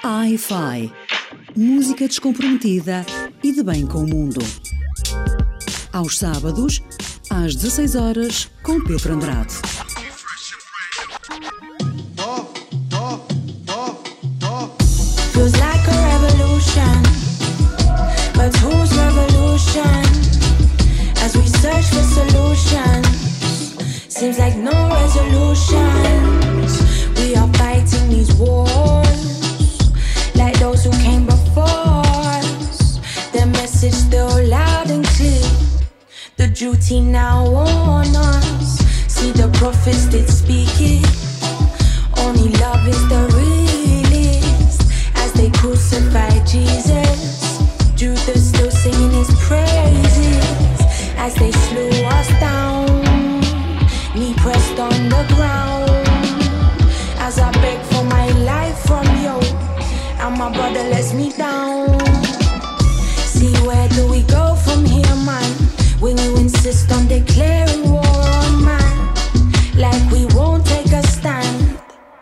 Hi-Fi. Música descomprometida e de bem com o mundo. Aos sábados, às 16 horas, com Pedro Andrade. Feels like a revolution, but whose revolution? As we search for solutions, seems like no resolutions. We are fighting these wars, like those who came before us. Their message still loud and clear. The duty now on us. See, the prophets did speak it. Only love is the realest. As they crucified Jesus, Judas still singing his praises. As they slew us down, knee pressed on the ground. As I beg for my life from you, and my brother lets me down. See, where do we go from here, man? When you insist on declaring war on man, like we won't take a stand.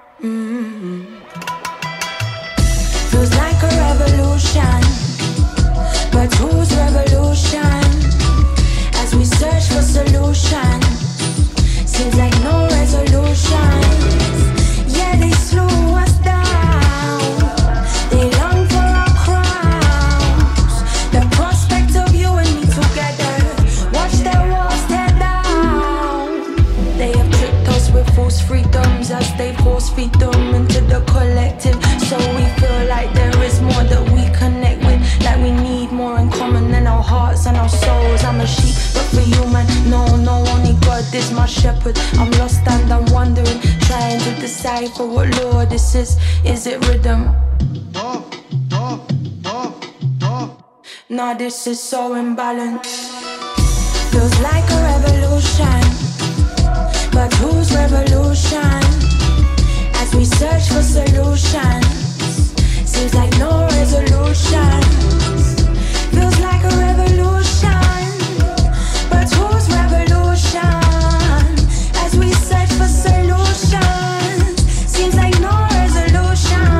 Feels like a revolution, but whose revolution? As we search for solutions, seems like no resolution. Yeah, they slew us down. They long for our crowns. The prospect of you and me together. Watch their walls tear down. They have tricked us with false freedoms as they force feed them into the collective. So we feel like there is more that we connect with. Like we need more in common than our hearts and our souls. I'm a sheep, but for you, man, no, only God is my shepherd. I'm lost and I'm wondering, trying to decipher what law this is. Is it rhythm? Nah, this is so imbalanced. Feels like a revolution, but whose revolution? As we search for solutions, seems like no resolution. Feels like a revolution, but whose revolution? As we search for solutions, seems like no resolution.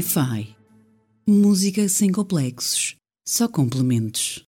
Hi-Fi. Música sem complexos, só complementos.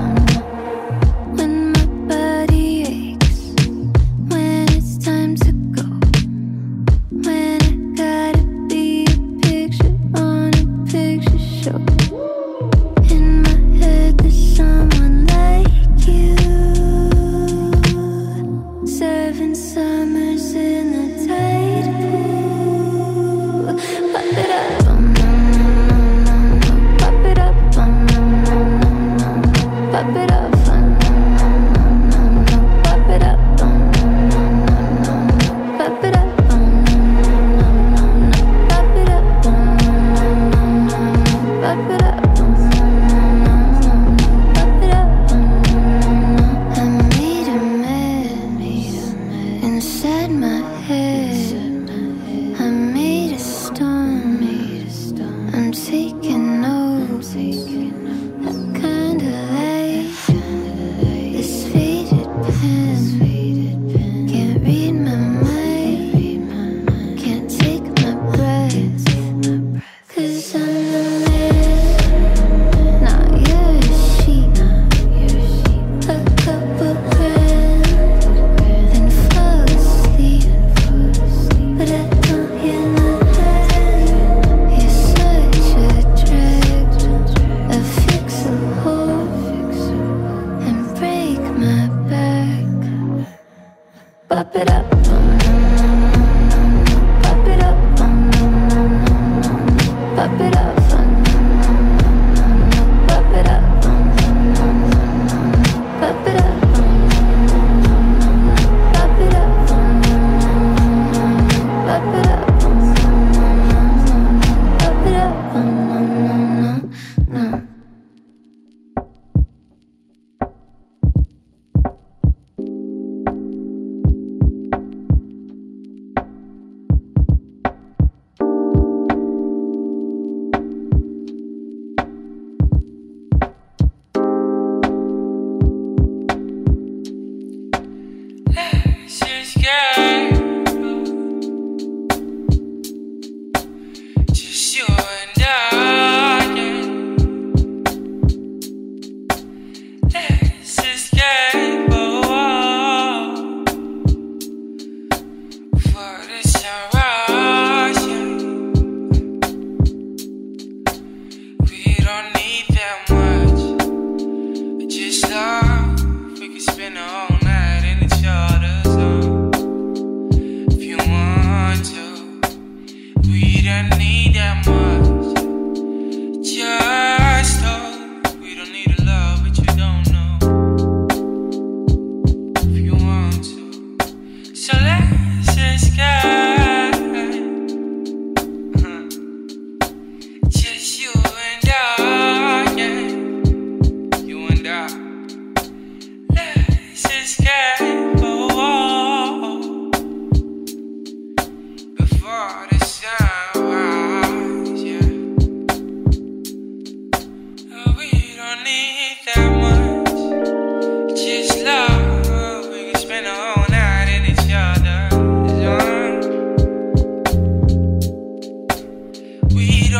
When my body aches, when it's time to go.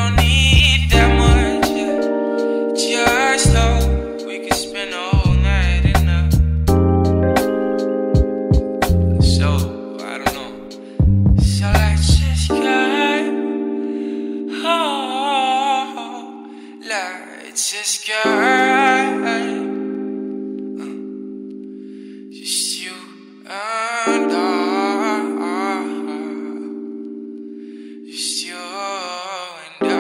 don't need that much, yeah. Just hope we can spend the whole night in the. So, I don't know. So let's just go. Oh, let's just go. Just you and I. Just you and I.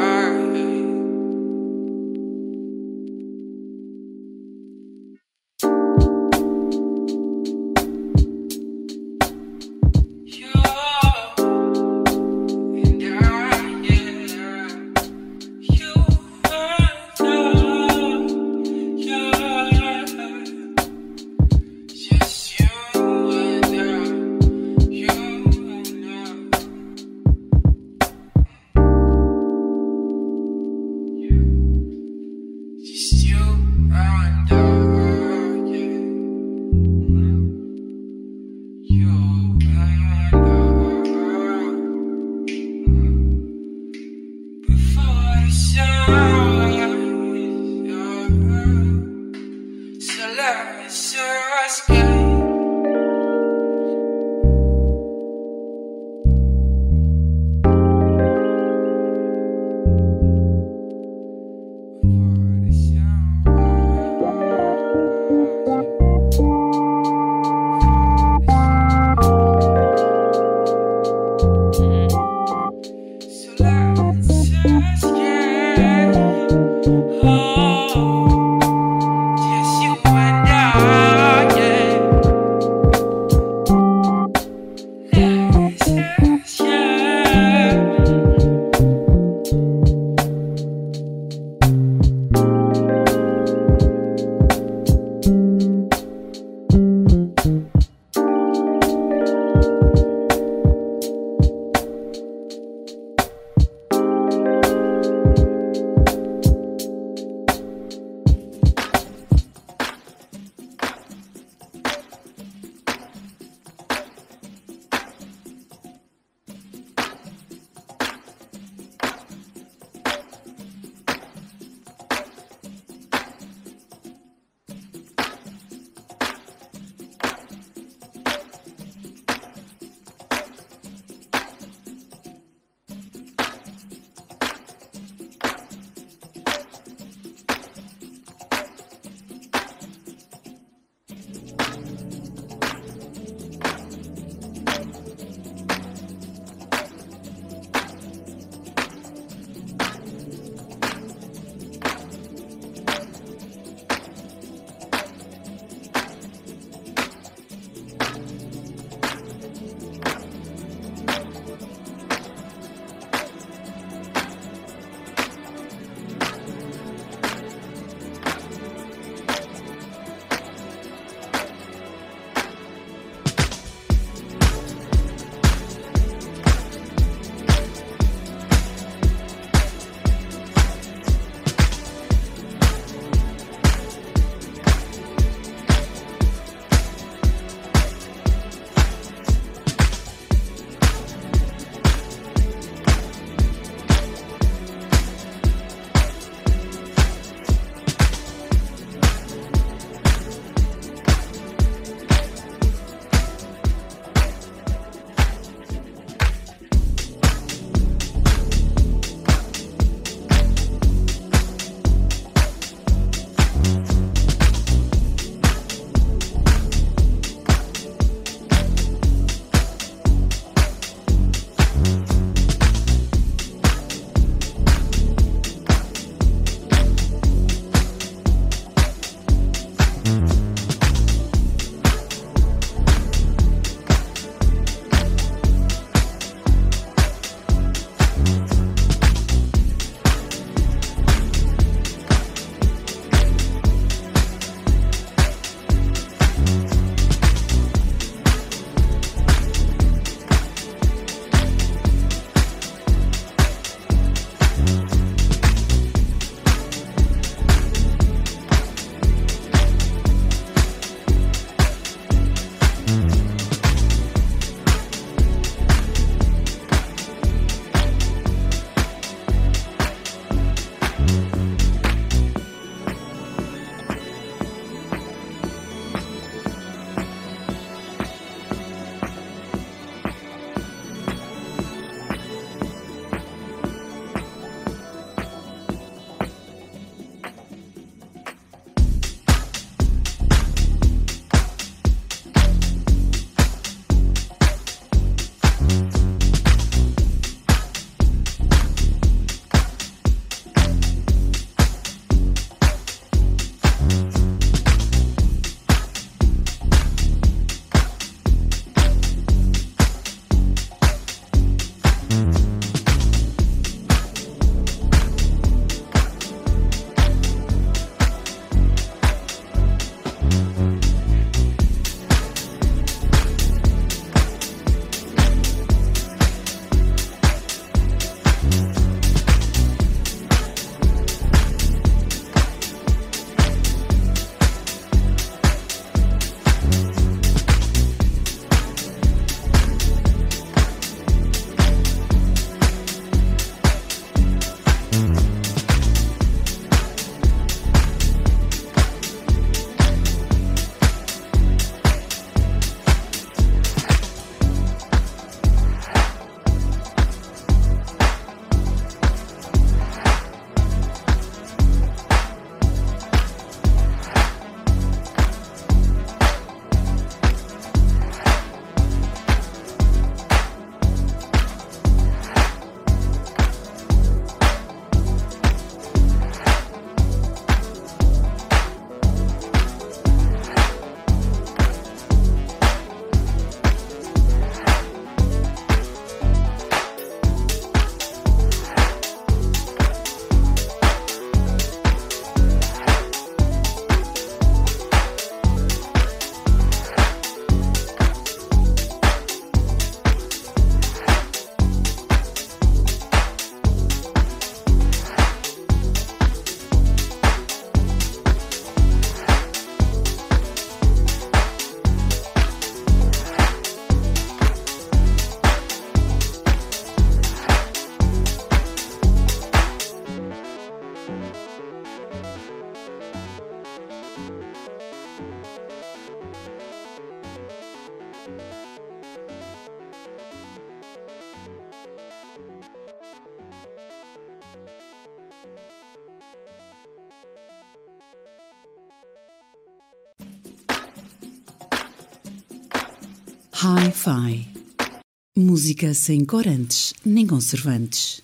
Hi-Fi. Música sem corantes nem conservantes.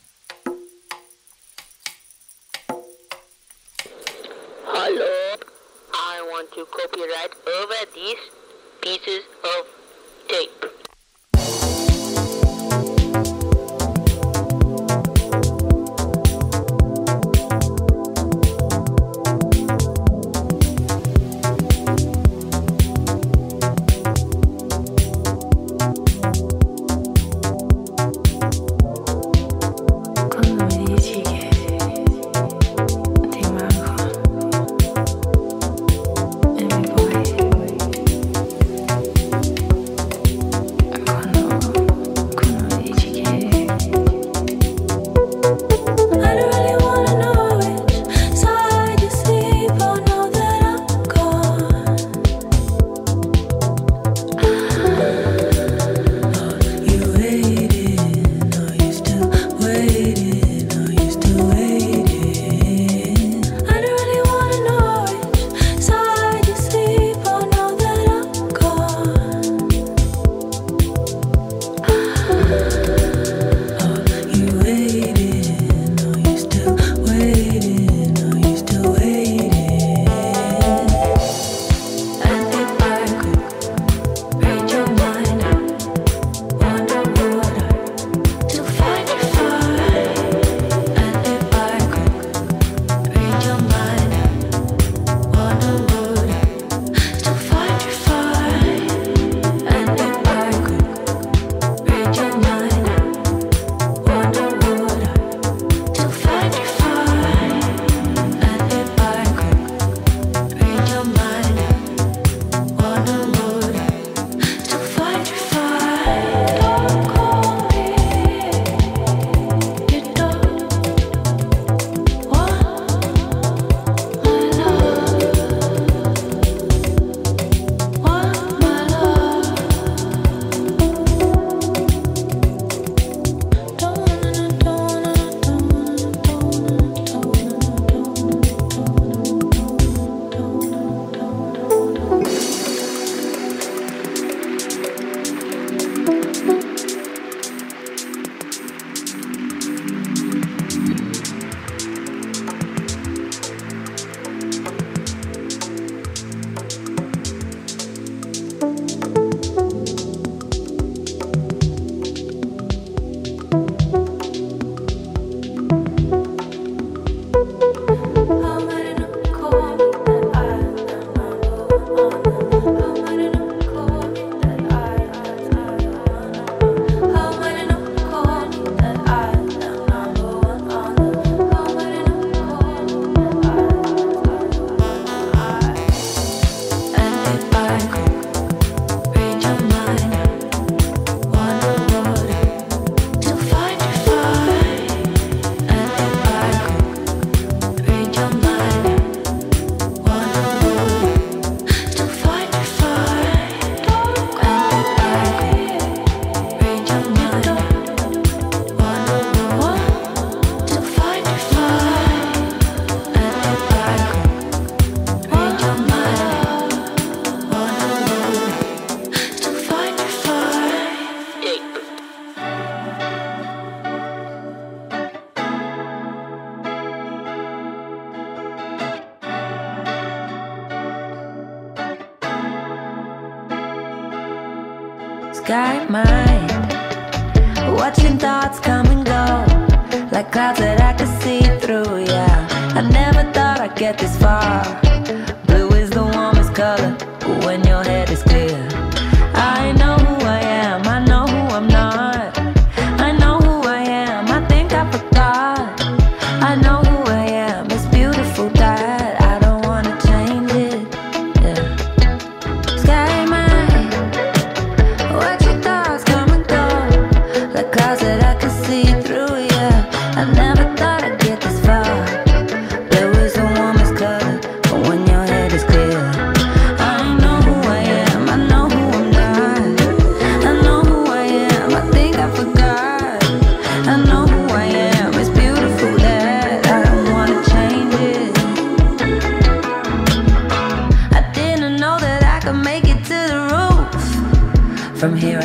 Hello, I want to copyright over these pieces of tape. Sky mind, watching thoughts come and go, like clouds that I could see through, yeah. I never thought I'd get this far. Blue is the warmest color when your head is clear. I know who I am, I know who I'm not. I know who I am, I think I forgot. I know who I am, it's beautiful that I don't wanna change it, yeah. Sky mind, watch your thoughts come and go, like clouds that I can see through, yeah. I never thought I'd get this far. Blue is the warmest color when your head is clear. I know who I am, I know who I'm not. I know who I am, I think I forgot. I know who I am, it's beautiful that I don't wanna change it. I didn't know that I could make it to the roof from here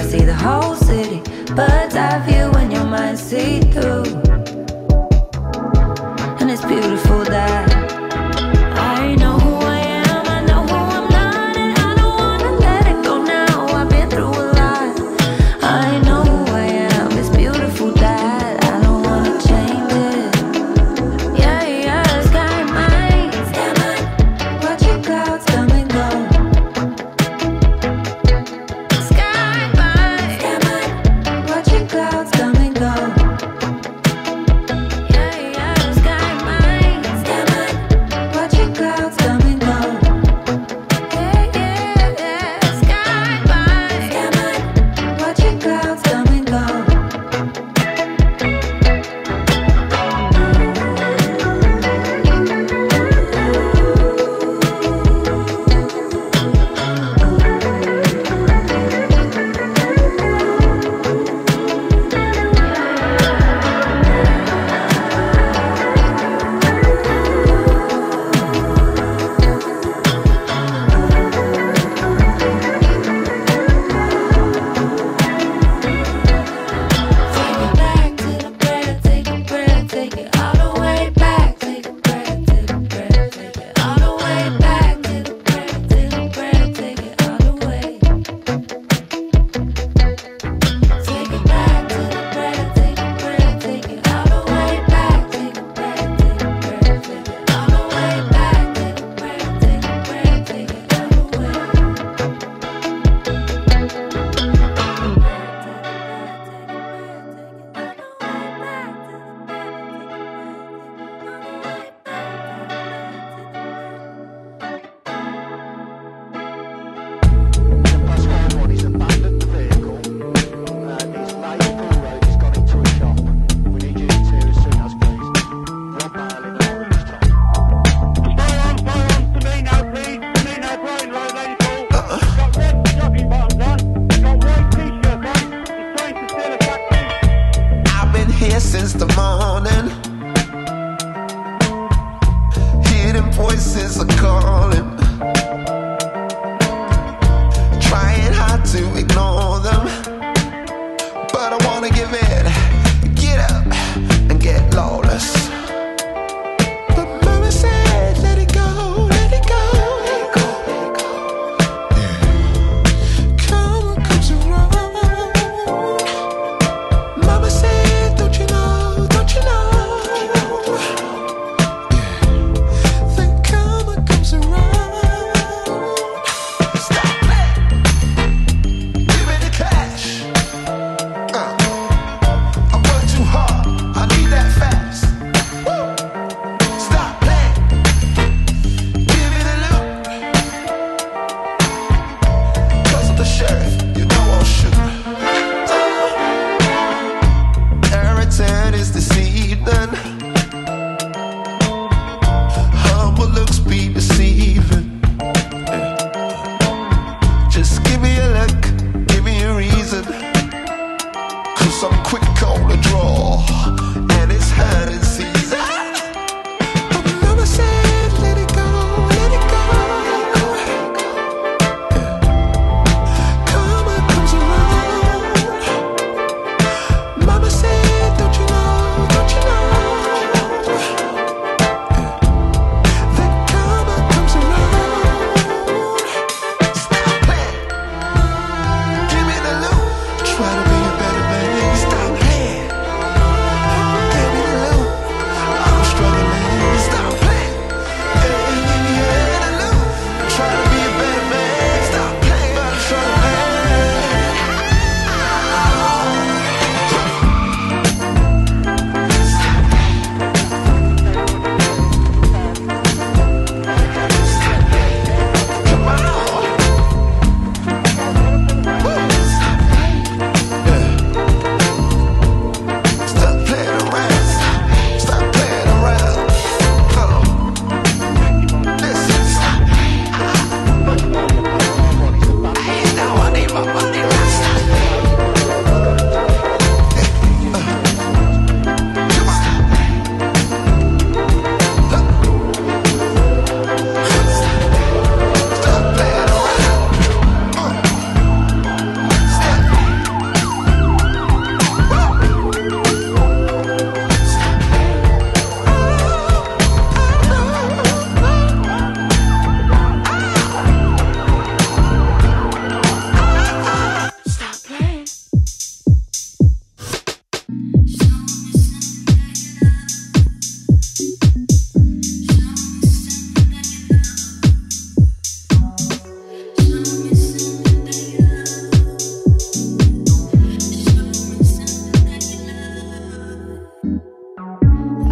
beautiful that I know who I am, I know who I'm not, and I don't wanna let it go now. I've been through a lot. I know who I am, it's beautiful that I don't wanna change it. Yeah, yeah, sky mine, watch your clouds come and go. Sky mine, watch your clouds come and go. Yeah, yeah, sky mine, watch your clouds come and go. Yeah, yeah, yeah, sky mine, watch your clouds come and go. Take a breath, take it all the way back. Take a breath, take a breath, take it all the way back. Take a breath, take a breath, take it all the way. Take it back to the breath, take a breath, take it all the way back. Take a breath, take a breath, take it all the way back. Take a breath, take a breath, take it all the way. One is abandoned the vehicle. It's late Pool Road. He's gone into a shop. We need you to as soon as please. Rob Bale in an orange top. Fire on, to me now, please. To me now, Brian Road, Lady Pool. Got red jogging bottoms on. Got white t-shirt on. He's trying to steal a taxi. I've been here since the morning. Hidden voices are calling. Trying hard to ignore them, but I wanna give in. Get up and get lawless. But mama said, let it go, let it go, let it go, let it go. Yeah. Come comes around. Mama said, don't you know, don't you know? Yeah. Then karma comes around. Stop it. Give it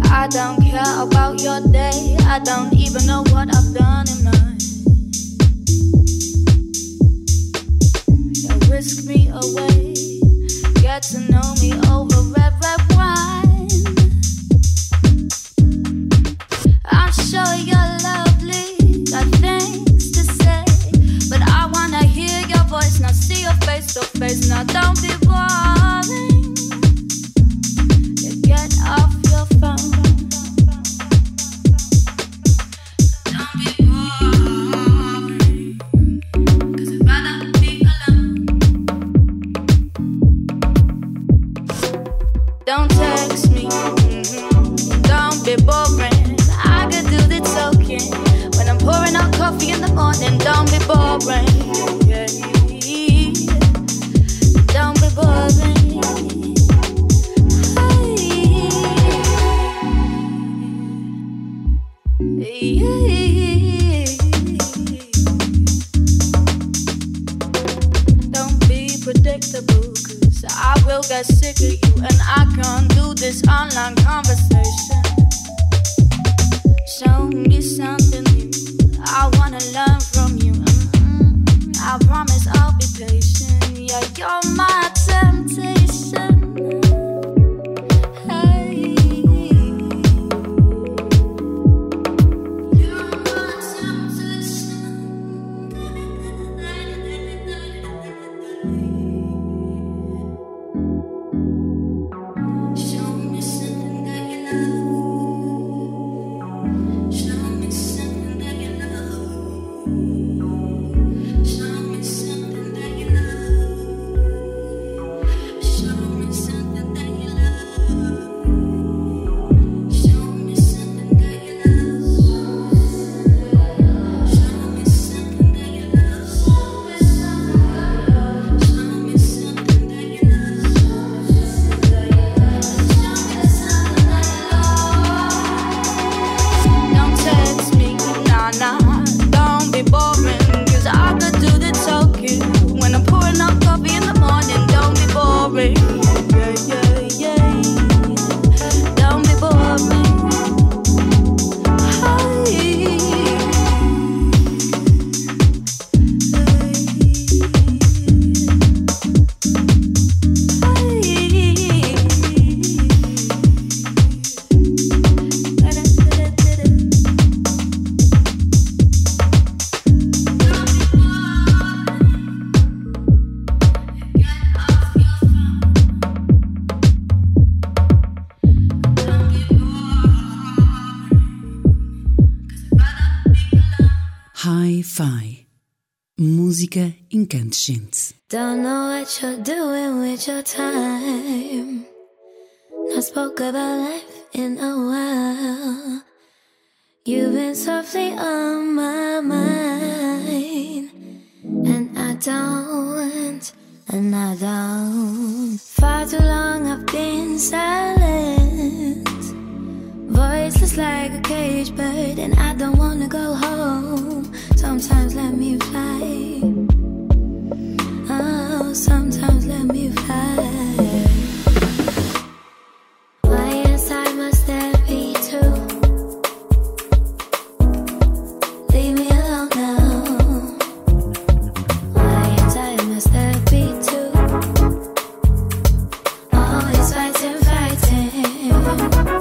I don't care about your day. I don't even know what I've done in mine. You whisk me away, get to know me over red wine. I'm sure you're lovely, got things to say, but I wanna hear your voice, now see your face to face. Now don't be boring, you get off your phone. Don't be boring, 'cause I'd rather be alone. Don't text me, don't be boring. I could do the talking when I'm pouring out coffee in the morning. Don't be boring, yeah. Don't be boring. Don't be predictable, 'cause I will get sick of you, and I can't do this online conversation. Show me something new, I wanna learn from you. I promise I'll be patient. Yeah, you're my temptation. Hey, you're my temptation. Show me something that you love. Show me something that you love. Show me something that you love. Show me something that you love. Show me something that you love. Show me something that you love. Show me something that you love. Don't text me, nah, don't be boring, 'cause I could do the talking when I'm pouring up coffee in the morning. Don't be boring, yeah. Don't be boring. Hi-Fi. Música incandescente. Don't know what you're doing with your time. Not spoke about life in a while. You've been softly on my mind, and I don't. Far too long I've been silent, voiceless like a caged bird, and I don't wanna go home. Sometimes let me fly. Oh, sometimes let me fly. Why inside must there be two? Leave me alone now. Why inside must there be two? Always fighting.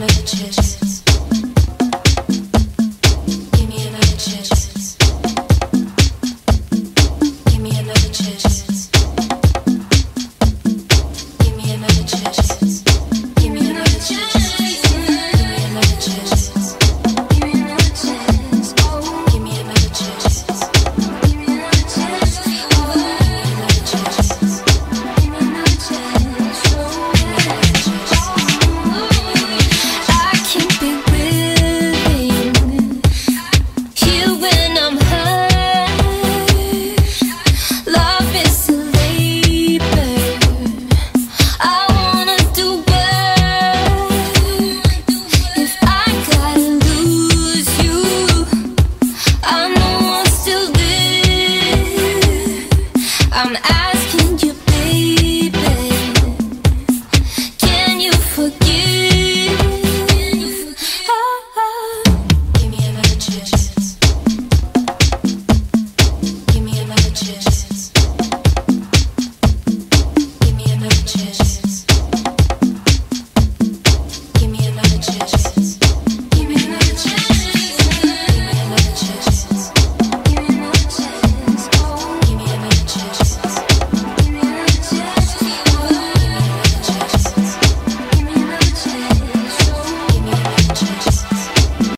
like a chest.